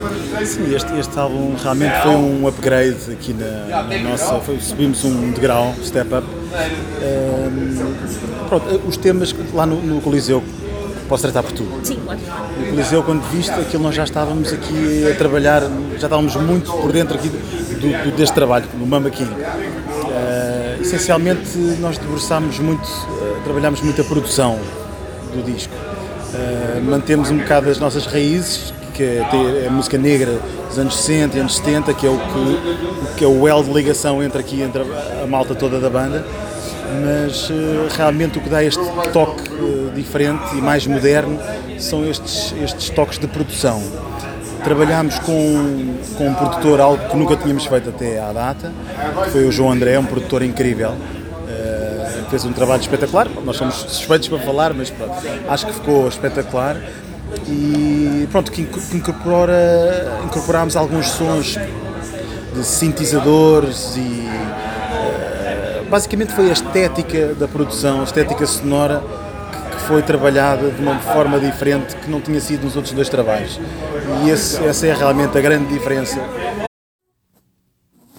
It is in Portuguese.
Sim, este álbum realmente foi um upgrade aqui na nossa. Subimos um degrau, step up. Pronto, os temas lá no Coliseu, posso tratar por tu. Sim, claro. No Coliseu, quando viste aquilo, nós já estávamos aqui a trabalhar, já estávamos muito por dentro aqui deste trabalho, no Mama King. Essencialmente, nós debruçámos muito, trabalhámos muito a produção do disco. Mantemos um bocado as nossas raízes, que é a música negra dos anos 60 e anos 70, que é o elo de ligação entre a malta toda da banda, mas realmente o que dá este toque diferente e mais moderno são estes toques de produção. Trabalhámos com um produtor, algo que nunca tínhamos feito até à data, que foi o João André, um produtor incrível. Fez um trabalho espetacular, nós somos suspeitos para falar, mas pronto, acho que ficou espetacular. E pronto, que incorporámos alguns sons de sintetizadores e basicamente foi a estética da produção, a estética sonora que foi trabalhada de uma forma diferente que não tinha sido nos outros dois trabalhos. E essa é realmente a grande diferença